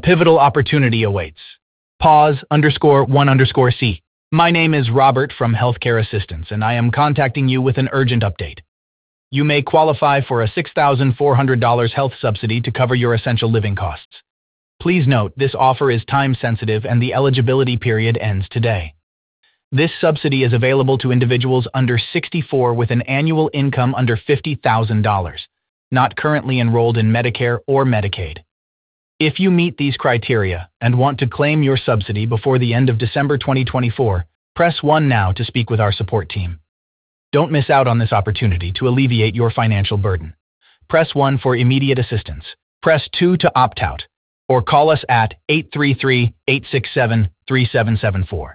pivotal opportunity awaits. Pause_1_C. My name is Robert from Healthcare Assistance, and I am contacting you with an urgent update. You may qualify for a $6,400 health subsidy to cover your essential living costs. Please note, this offer is time-sensitive and the eligibility period ends today. This subsidy is available to individuals under 64 with an annual income under $50,000, not currently enrolled in Medicare or Medicaid. If you meet these criteria and want to claim your subsidy before the end of December 2024, press 1 now to speak with our support team. Don't miss out on this opportunity to alleviate your financial burden. Press 1 for immediate assistance. Press 2 to opt out, or call us at 833-867-3774.